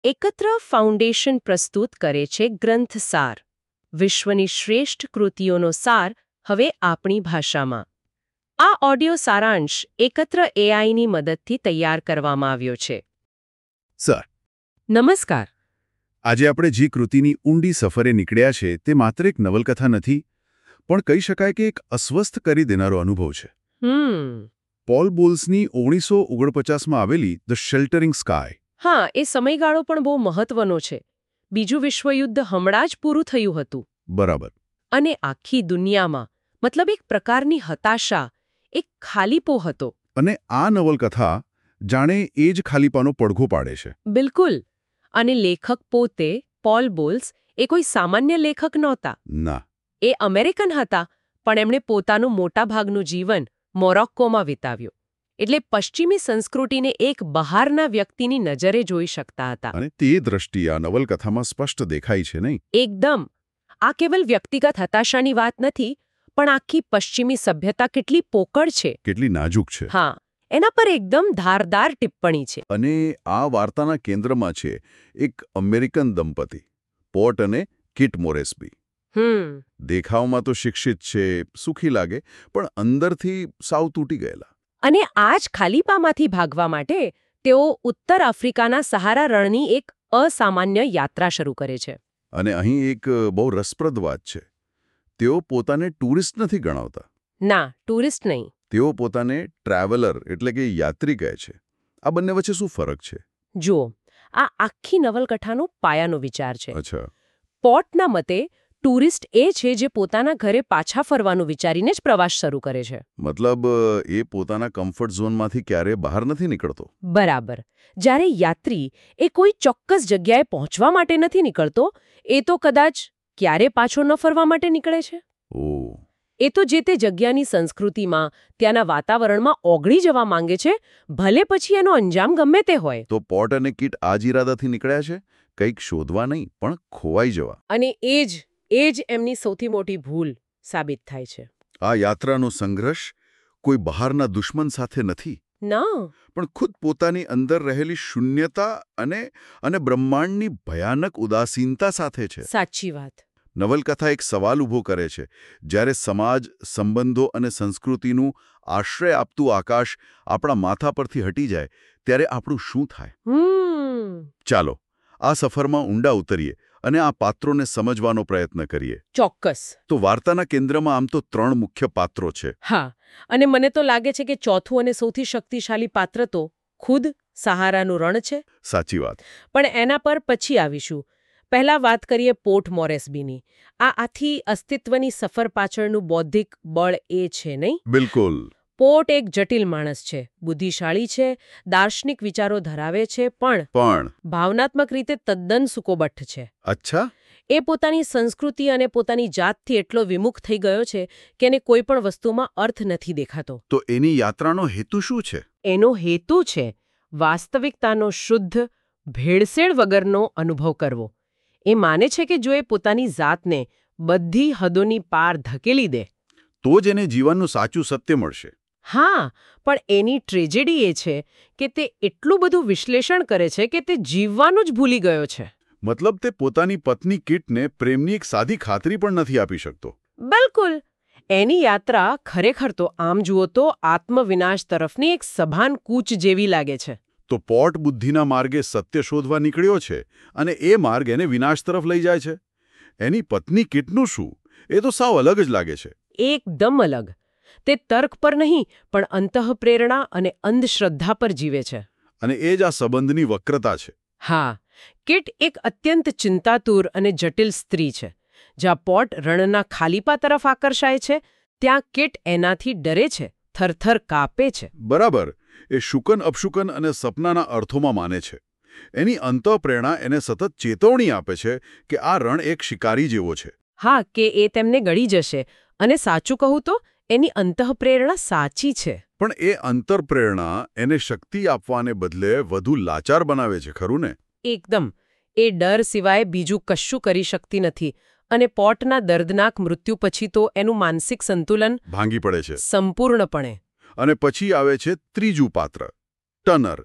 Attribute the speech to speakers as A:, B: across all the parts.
A: એકત્ર ફાઉન્ડેશન પ્રસ્તુત કરે છે ગ્રંથસાર, વિશ્વની શ્રેષ્ઠ કૃતિઓનો સાર હવે આપણી ભાષામાં. આ ઓડિયો સારાંશ એકત્ર એઆઈની મદદથી તૈયાર કરવામાં આવ્યો છે.
B: સર,
A: નમસ્કાર.
B: આજે આપણે જે કૃતિની ઊંડી સફરે નીકળ્યા છે તે માત્ર એક નવલકથા નથી, પણ કહી શકાય કે એક અસ્વસ્થ કરી દેનારો અનુભવ છે. પોલ બોલ્સની 1949માં આવેલી ધ શેલ્ટરિંગ સ્કાય.
A: હા, એ સમયગાળો પણ બહુ મહત્વનો છે. બીજું વિશ્વયુદ્ધ હમણાં જ પૂરું થયું હતું.
B: બરાબર.
A: અને આખી દુનિયામાં મતલબ એક પ્રકારની હતાશા, એક ખાલીપો હતો.
B: અને આ નવલકથા જાણે એ જ ખાલીપાનો પડઘો પાડે છે.
A: બિલકુલ. અને લેખક પોતે, પોલ બોલ્સ, એ કોઈ સામાન્ય લેખક નહોતા.
B: ના.
A: એ અમેરિકન હતા, પણ એમણે પોતાનું મોટાભાગનું જીવન મોરોક્કોમાં વિતાવ્યું. એટલે પશ્ચિમી સંસ્કૃતિને એક બહારના વ્યક્તિની નજરે જોઈ શકતા હતા.
B: અને તે દ્રષ્ટિ આ નવલકથામાં સ્પષ્ટ દેખાય છે નહીં?
A: એકદમ. આ કેવલ વ્યક્તિગત હતાશાની વાત નથી, પણ આખી પશ્ચિમી સભ્યતા કેટલી પોકળ છે,
B: કેટલી નાજુક છે.
A: હા, એના પર એકદમ ધારદાર ટિપ્પણી છે.
B: અને આ વાર્તાના કેન્દ્રમાં છે એક અમેરિકન દંપતી, પોટ અને કિટ મોરેસ્બી. દેખાવમાં તો શિક્ષિત છે, સુખી લાગે, પણ અંદરથી સાવ તૂટી ગયેલા.
A: અને આ જ ખાલીપામાંથી ભાગવા માટે તેઓ ઉત્તર આફ્રિકાના સહારા રણની એક અસામાન્ય યાત્રા શરૂ કરે છે.
B: અને અહીં એક બહુ રસપ્રદ વાત છે. તેઓ પોતાને ટુરિસ્ટ નથી ગણાવતા.
A: ના, ટુરિસ્ટ નહીં.
B: તેઓ પોતાને ટ્રાવેલર એટલે કે યાત્રી કહે છે. આ બંને વચ્ચે શું ફરક છે?
A: જુઓ, આ આખી નવલકથાનો પાયાનો વિચાર છે.
B: અચ્છા.
A: પોટના મતે ટુરિસ્ટ એ છે જે પોતાના ઘરે પાછા ફરવાનું વિચારીને જ પ્રવાસ શરૂ કરે છે.
B: મતલબ એ પોતાના કમ્ફર્ટ ઝોનમાંથી ક્યારેય બહાર નથી નીકળતો.
A: બરાબર. જ્યારે યાત્રી એ કોઈ ચોક્કસ જગ્યાએ પહોંચવા માટે નથી નીકળતો, એ તો કદાચ ક્યારે પાછો ન ફરવા માટે નીકળે છે.
B: ઓહ.
A: એ તો જે તે જગ્યાની સંસ્કૃતિમાં, ત્યાંના વાતાવરણમાં ઓગળી જવા માંગે છે, ભલે પછી એનો અંજામ ગમે તે હોય.
B: તો પોટ અને કિટ આ જ ઇરાદાથી નીકળ્યા છે, કંઈક શોધવા નહીં, પણ ખોવાઈ જવા.
A: અને એ જ એમની સૌથી મોટી ભૂલ સાબિત થાય છે.
B: આ યાત્રાનો સંઘર્ષ કોઈ બહારના દુશ્મન સાથે નથી,
A: ના,
B: પણ ખુદ પોતાની અંદર રહેલી શૂન્યતા અને બ્રહ્માંડની ભયાનક ઉદાસીનતા સાથે છે.
A: સાચી વાત.
B: નવલકથા એક સવાલ ઊભો કરે છે. જ્યારે સમાજ, સંબંધો અને સંસ્કૃતિનું આશ્રય આપતું આકાશ આપણા માથા પરથી હટી જાય, ત્યારે આપણું શું થાય? ચાલો, આ સફરમાં ઊંડા ઉતરીએ અને આ પાત્રોને સમજવાનો પ્રયત્ન કરીએ.
A: ચોક્કસ.
B: તો વાર્તાના કેન્દ્રમાં આમ તો 3 મુખ્ય પાત્રો છે.
A: હા, અને મને તો લાગે છે કે ચોથું અને સૌથી શક્તિશાળી પાત્ર તો ખુદ સહારાનું રણ છે.
B: સાચી વાત.
A: પણ એના પર પછી આવીશું. પહેલા વાત કરીએ પોર્ટ મોરેસ્બીની. આ આથી અસ્તિત્વની સફર પાછળનું બૌદ્ધિક બળ એ છે, નહીં?
B: બિલકુલ.
A: પોર્ટ એક જટિલ માણસ છે, બુદ્ધિશાળી છે, દાર્શનિક વિચારો ધરાવે છે, પણ ભાવનાત્મક રીતે તદ્દન સૂકોબઠ્ઠ છે.
B: અચ્છા.
A: એ પોતાની સંસ્કૃતિ અને પોતાની જાતથી એટલો વિમુખ થઈ ગયો છે કે એને કોઈ પણ વસ્તુમાં અર્થ નથી દેખાતો.
B: તો એની યાત્રાનો હેતુ શું છે?
A: એનો હેતુ છે વાસ્તવિકતાનો શુદ્ધ, ભેળસેળ વગરનો અનુભવ કરવો. એ માને છે કે જો એ પોતાની જાતને બધી હદોની પાર ધકેલી દે,
B: તો જ એને જીવનનું સાચું સત્ય મળશે.
A: હા, પણ એની ટ્રેજેડી એ છે કે તે એટલું બધું વિશ્લેષણ કરે છે કે તે જીવવાનું જ ભૂલી ગયો છે.
B: મતલબ તે પોતાની પત્ની કિટને પ્રેમની એક સાદી ખાતરી પણ નથી આપી શકતો.
A: બિલકુલ. એની યાત્રા ખરેખર તો આમ જુઓ તો આત્મવિનાશ તરફની એક સભાન કૂચ જેવી લાગે છે.
B: તો પોટ બુદ્ધિના માર્ગે સત્ય શોધવા નીકળ્યો છે અને એ માર્ગ એને વિનાશ તરફ લઈ જાય છે. એની પત્ની કિટનું શું? એ તો સાવ અલગ જ લાગે છે.
A: એકદમ અલગ. તે તર્ક પર નહીં, પણ અંતઃપ્રેરણા અને અંધશ્રદ્ધા પર જીવે છે.
B: અને એ જ આ સંબંધની વક્રતા છે.
A: હા, કિટ એક અત્યંત ચિંતાતુર અને જટિલ સ્ત્રી છે. જ્યાં પોટ રણના ખાલીપા તરફ આકર્ષાય છે, ત્યાં કિટ એનાથી ડરે છે, થરથર કાપે છે.
B: બરાબર. એ શુકન અપશુકન અને સપનાના અર્થોમાં માને છે. એની અંતઃપ્રેરણા એને સતત ચેતવણી આપે છે કે આ રણ એક શિકારી જેવો છે.
A: હા, કે એ તેમને ગળી જશે. અને સાચું કહું તો એની અંતઃપ્રેરણા સાચી છે.
B: પણ એ અંતરપ્રેરણા એને શક્તિ આપવાને બદલે વધુ લાચાર બનાવે છે, ખરું ને?
A: એકદમ. એ ડર સિવાય બીજું કશું કરી શકતી નથી. અને પોટના દર્દનાક મૃત્યુ પછી તો એનું માનસિક સંતુલન
B: ભાંગી પડે છે
A: સંપૂર્ણપણે.
B: અને પછી આવે છે ત્રીજું પાત્ર, ટનર.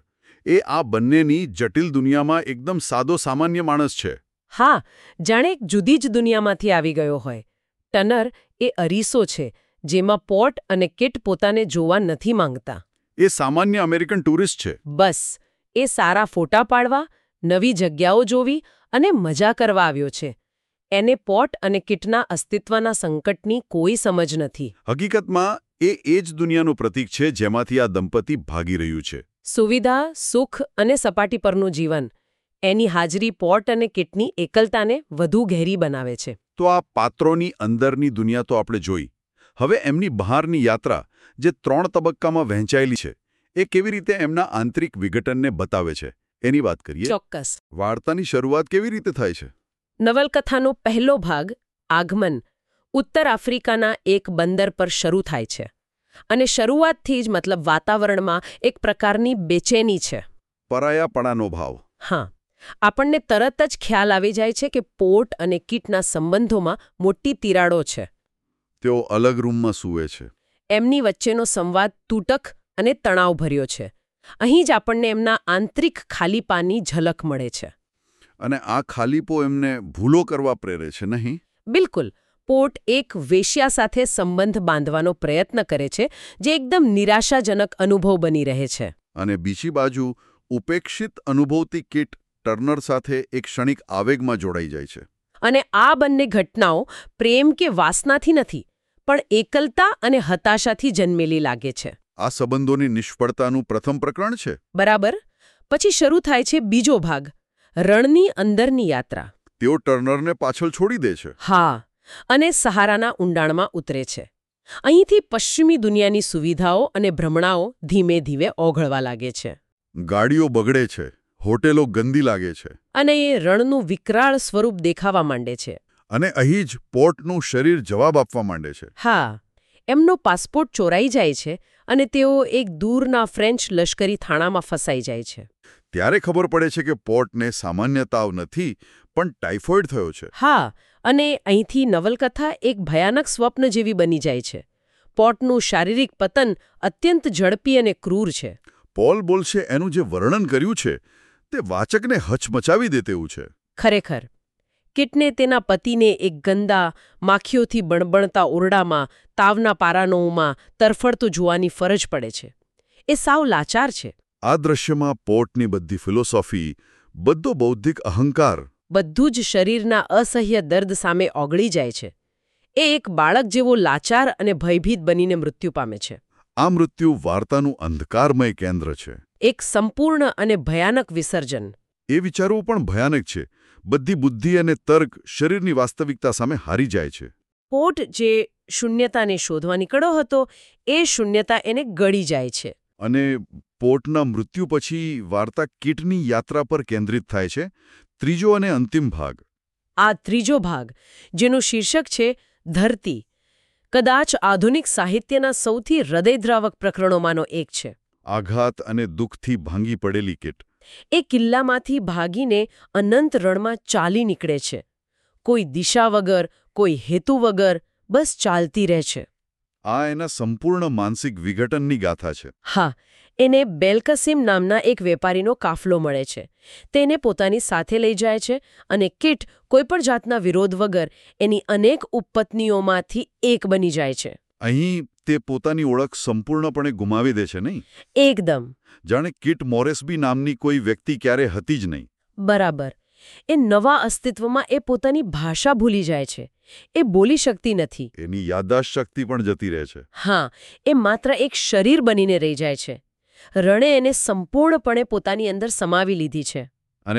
B: એ આ બંનેની જટિલ દુનિયામાં એકદમ સાદો સામાન્ય માણસ છે.
A: હા, જાણે એક જુદી જ દુનિયામાંથી આવી ગયો હોય. ટનર એ અરીસો છે જેમાં પોટ અને કિટ પોતાને જોવા નથી માંગતા.
B: એ સામાન્ય અમેરિકન ટુરિસ્ટ છે.
A: બસ, એ સારા ફોટા પાડવા, નવી જગ્યાઓ જોવી અને મજા કરવા આવ્યો છે. એને પોટ અને કિટના અસ્તિત્વના સંકટની કોઈ સમજ નથી.
B: હકીકતમાં એ જ દુનિયાનું પ્રતીક છે જેમાંથી આ દંપતી ભાગી રહ્યું છે.
A: સુવિધા, સુખ અને સપાટી પરનું જીવન. એની હાજરી પોટ અને કિટની એકલતાને વધુ ઘેરી બનાવે છે.
B: તો આ પાત્રોની અંદરની દુનિયા તો આપણે જોઈ. હવે એમની બહારની યાત્રા, જે 3 તબક્કામાં વહેંચાયેલી છે, એ કેવી રીતે એમના આંતરિક વિઘટનને બતાવે છે, એની વાત કરીએ.
A: ચોક્કસ.
B: વાર્તાની શરૂઆત કેવી રીતે થાય છે?
A: નવલકથાનો પહેલો ભાગ, આગમન, ઉત્તર આફ્રિકાના એક બંદર પર શરૂ થાય છે. અને શરૂઆતથી જ મતલબ વાતાવરણમાં એક પ્રકારની બેચેની છે.
B: પરાયાપણાનો ભાવ.
A: હા, આપણને તરત જ ખ્યાલ આવી જાય છે કે પોટ અને કિટના સંબંધોમાં મોટી તિરાડો છે.
B: તેઓ અલગ રૂમમાં સૂવે છે.
A: એમની વચ્ચેનો સંવાદ તૂટક અને તણાવભર્યો છે. અહીં જ આપણને એમના આંતરિક ખાલીપાની ઝલક મળે છે.
B: અને આ ખાલીપો એમને ભૂલો કરવા પ્રેરે છે, નહીં?
A: બિલકુલ. પોટ એક વેશ્યા સાથે સંબંધ બાંધવાનો પ્રયત્ન કરે છે, જે એકદમ નિરાશાજનક અનુભવ બની રહે છે.
B: અને બીજી બાજુ ઉપેક્ષિત અનુભવતી કિટ ટર્નર સાથે એક ક્ષણિક આવેગમાં જોડાઈ જાય છે.
A: અને આ બંને ઘટનાઓ પ્રેમ કે વાસનાથી નથી, પણ એકલતા અને હતાશાથી જન્મેલી લાગે છે.
B: આ સંબંધોની નિષ્ફળતાનું પ્રથમ પ્રકરણ છે.
A: બરાબર. પછી શરૂ થાય છે બીજો ભાગ, રણની અંદરની યાત્રા.
B: તેઓ ટર્નરને પાછળ છોડી દે છે.
A: હા, અને સહારાના ઊંડાણમાં ઉતરે છે. અહીંથી પશ્ચિમી દુનિયાની સુવિધાઓ અને ભ્રમણાઓ ધીમે ધીમે ઓગળવા લાગે છે.
B: ગાડીઓ બગડે છે, હોટેલો ગંદી લાગે છે.
A: અને એ રણનું વિકરાળ સ્વરૂપ દેખાવા માંડે છે.
B: અને અહીં જ પોર્ટનું શરીર જવાબ આપવા માંડે છે.
A: હા, એમનો પાસપોર્ટ ચોરાઈ જાય છે અને તેઓ એક દૂરના ફ્રેન્ચ લશ્કરી થાણામાં ફસાઈ જાય છે.
B: ત્યારે ખબર પડે છે કે પોર્ટને સામાન્ય તાવ નથી, પણ ટાઇફોઇડ થયો છે.
A: હા, અને અહીંથી નવલકથા એક ભયાનક સ્વપ્ન જેવી બની જાય છે. પોર્ટનું શારીરિક પતન અત્યંત ઝડપી અને ક્રૂર છે.
B: પોલ બોલ્શે એનું જે વર્ણન કર્યું છે તે વાચકને હચમચાવી દે તેવું છે.
A: ખરેખર. કિટને તેના પતિને એક ગંદા, માખીઓથી બણબણતા ઓરડામાં, તાવના પારાનોમાં તરફડતો જોવાની ફરજ પડે છે. એ સાવ લાચાર છે.
B: આ દ્રશ્યમાં પોર્ટની બધી ફિલોસોફી, બધો બૌદ્ધિક અહંકાર,
A: બધું જ શરીરના અસહ્ય દર્દ સામે ઓગળી જાય છે. એ એક બાળક જેવો લાચાર અને ભયભીત બનીને મૃત્યુ પામે છે.
B: આ મૃત્યુ વાર્તાનું અંધકારમય કેન્દ્ર છે.
A: એક સંપૂર્ણ અને ભયાનક વિસર્જન.
B: એ વિચારવું પણ ભયાનક છે. બધી બુદ્ધિ અને તર્ક શરીરની વાસ્તવિકતા સામે હારી જાય છે.
A: પોર્ટ જે શૂન્યતાને શોધવા નીકળ્યો હતો, એ શૂન્યતા એને ગળી જાય છે.
B: અને પોર્ટના મૃત્યુ પછી વાર્તા કિટની યાત્રા પર કેન્દ્રિત થાય છે. ત્રીજો અને અંતિમ ભાગ.
A: આ ત્રીજો ભાગ, જેનું શીર્ષક છે ધરતી, કદાચ આધુનિક સાહિત્યના સૌથી હૃદયદ્રાવક પ્રકરણોમાંનો એક છે.
B: આઘાત અને દુઃખથી ભાંગી પડેલી કિટ.
A: એ કિલ્લામાંથી ભાગીને અનંત રણમાં ચાલી નીકળે છે. કોઈ દિશા વગર, કોઈ હેતુ વગર, બસ ચાલતી રહે છે.
B: આ એના સંપૂર્ણ માનસિક વિઘટનની ગાથા છે.
A: હા, એને બેલકસીમ નામના એક વેપારીનો કાફલો મળે છે. તેને પોતાની સાથે લઈ જાય છે અને કિટ કોઈપણ જાતના વિરોધ વગર એની અનેક ઉપપત્નીઓમાંથી એક બની જાય છે.
B: અહીં તે પોતાની ઓળખ સંપૂર્ણપણે ગુમાવી દે છે, નહીં?
A: એકદમ.
B: જાણે કિટ મોરેસ્બી નામની કોઈ વ્યક્તિ ક્યારે હતી જ નહીં.
A: બરાબર. એ નવા અસ્તિત્વમાં એ પોતાની ભાષા ભૂલી જાય છે. એ બોલી શકતી નથી.
B: એની યાદદાસ્ત શક્તિ પણ જતી રહે છે.
A: હા, એ માત્ર એક શરીર બનીને રહી જાય છે. રણે એને સંપૂર્ણપણે પોતાની અંદર સમાવી લીધી છે.
B: અને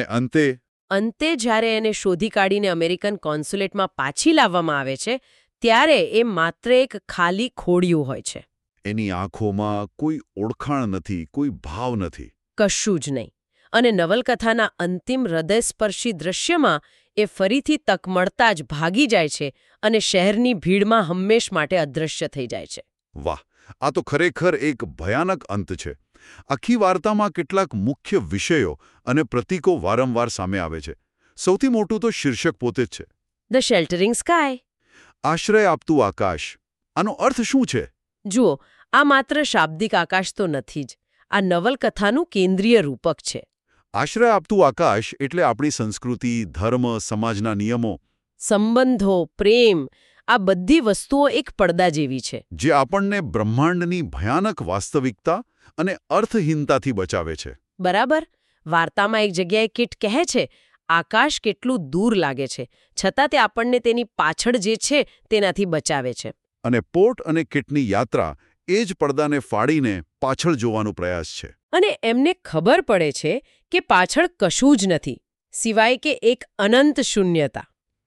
B: અંતે
A: જ્યારે એને શોધી કાઢીને અમેરિકન કોન્સ્યુલેટમાં પાછી લાવવામાં આવે છે, ત્યારે એ માત્ર એક ખાલી ખોડિયું હોય છે.
B: એની આંખોમાં કોઈ ઓળખાણ નથી, કોઈ ભાવ નથી.
A: કશું જ નહીં. અને નવલકથાના અંતિમ હૃદયસ્પર્શી દ્રશ્યમાં એ ફરીથી તક મળતા જ ભાગી જાય છે અને શહેરની ભીડમાં હંમેશ માટે અદૃશ્ય થઈ જાય છે.
B: વાહ! આ તો ખરેખર એક ભયાનક અંત છે. આખી વાર્તામાં કેટલાક મુખ્ય વિષયો અને પ્રતીકો વારંવાર સામે આવે છે. સૌથી મોટું તો શીર્ષક પોતે જ છે.
A: The Sheltering Sky.
B: આશ્રય આપતું આકાશ. આનો અર્થ શું છે?
A: જુઓ, આ માત્ર શાબ્દિક આકાશ તો નથી જ. આ નવલકથાનું કેન્દ્રીય રૂપક છે.
B: આશ્રય આપતું આકાશ એટલે આપણી સંસ્કૃતિ, ધર્મ, સમાજના નિયમો,
A: સંબંધો, પ્રેમ, આ બધી વસ્તુઓ એક પડદા જેવી છે.
B: જે આપણને બ્રહ્માંડની ભયાનક વાસ્તવિકતા અને અર્થહીનતાથી બચાવે છે.
A: બરાબર. વાર્તામાં એક જગ્યાએ કિટ કહે છે, આકાશ કેટલું દૂર લાગે છે, છતાં તે આપણને તેની પાછળ જે છે તેનાથી બચાવે છે.
B: અને પોર્ટ અને કિટની યાત્રા એ જ પડદાને ફાડીને પાછળ જોવાનો પ્રયાસ છે.
A: અને એમને ખબર પડે છે કે પાછળ કશું જ નથી, સિવાય કે એક અનંત શૂન્યતા.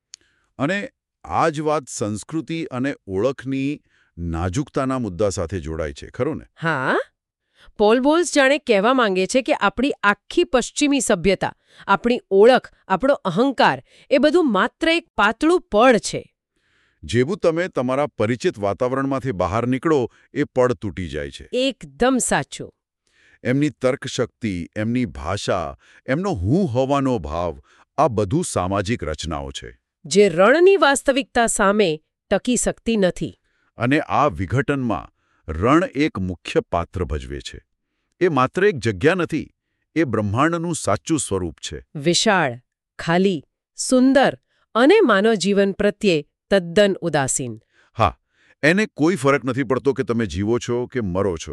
B: અને આ જ વાત સંસ્કૃતિ અને ઓળખની નાજુકતાના મુદ્દા સાથે જોડાય છે, ખરું ને?
A: હા, પોલ બોલ્સ જાણે કહેવા માંગે છે કે આપણી આખી પશ્ચિમી સભ્યતા, આપણી ઓળખ, આપણો અહંકાર એ બધું માત્ર એક પાતળું પડ છે.
B: જેવું તમે તમારા પરિચિત વાતાવરણમાંથી બહાર નીકળો એ પડ તૂટી જાય છે.
A: એકદમ સાચું.
B: એમની તર્કશક્તિ, એમની ભાષા, એમનો હું હોવાનો ભાવ, આ બધું સામાજિક રચનાઓ છે.
A: જે રણની વાસ્તવિકતા સામે ટકી શકતી નથી.
B: અને આ વિઘટનમાં રણ એક મુખ્ય પાત્ર ભજવે છે. એ માત્ર એક જગ્યા નથી, એ બ્રહ્માંડનું સાચું સ્વરૂપ છે.
A: વિશાળ, ખાલી, સુંદર અને માનવ જીવન પ્રત્યે તદ્દન ઉદાસીન.
B: હા, એને કોઈ ફરક નથી પડતો કે તમે જીવો છો કે મરો છો.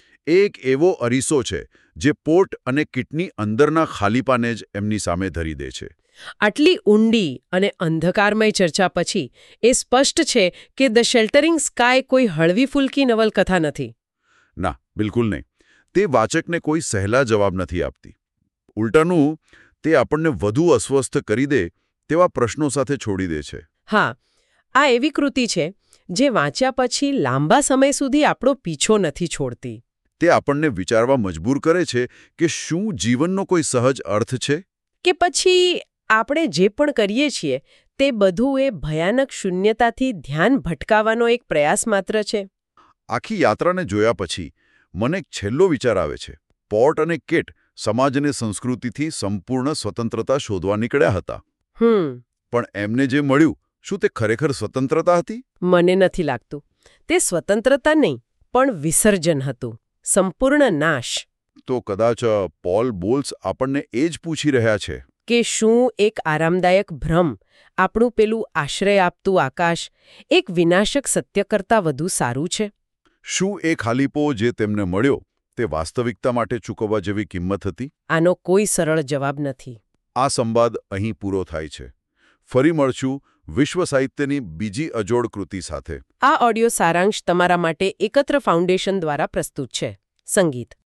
B: એક એવો અરીસો છે જે પોર્ટ અને કિટની અંદરના ખાલીપાને જ એમની સામે ધરી દે છે.
A: આટલી ઊંડી અને અંધકારમય ચર્ચા પછી એ સ્પષ્ટ છે કે ધ શેલ્ટરિંગ સ્કાય કોઈ હળવી ફૂલકી નવલકથા નથી.
B: ના, બિલકુલ નહીં. તે વાચકને કોઈ સહેલા જવાબ નથી આપતી. ઉલટાનું, તે આપણને વધુ અસ્વસ્થ કરી દે તેવા પ્રશ્નો સાથે છોડી દે છે.
A: હા, આ એવી કૃતિ છે જે વાંચ્યા પછી લાંબા સમય સુધી આપણો પીછો નથી છોડતી.
B: તે આપણને વિચારવા મજબૂર કરે છે કે શું જીવનનો કોઈ સહજ અર્થ છે?
A: કે પછી આપણે જે પણ કરીએ છીએ તે બધું એ ભયાનક શૂન્યતાથી ધ્યાન ભટકાવવાનો એક પ્રયાસ માત્ર છે?
B: આખી યાત્રાને જોયા પછી મને એક છેલ્લો વિચાર આવે છે. પોર્ટ અને કિટ સમાજ અને સંસ્કૃતિથી સંપૂર્ણ સ્વતંત્રતા શોધવા નીકળ્યા હતા. પણ એમને જે મળ્યું, શું તે ખરેખર સ્વતંત્રતા હતી?
A: મને નથી લાગતું. તે સ્વતંત્રતા નહીં, પણ વિસર્જન હતું. સંપૂર્ણ નાશ.
B: તો કદાચ પોલ બોલ્સ આપણને એ જ પૂછી રહ્યા છે
A: કે શું એક આરામદાયક ભ્રમ, આપણું પેલું આશ્રય આપતું આકાશ, એક વિનાશક સત્ય કરતાં વધુ સારું છે?
B: શું એ ખાલીપો જે તેમને મળ્યો તે વાસ્તવિકતા માટે ચૂકવવા જેવી કિંમત હતી?
A: આનો કોઈ સરળ જવાબ નથી.
B: આ સંવાદ અહીં પૂરો થાય છે. ફરી મળશું વિશ્વ સાહિત્યની બીજી અજોડ કૃતિ સાથે.
A: આ ઓડિયો સારાંશ તમારા માટે એકત્ર ફાઉન્ડેશન દ્વારા પ્રસ્તુત છે. સંગીત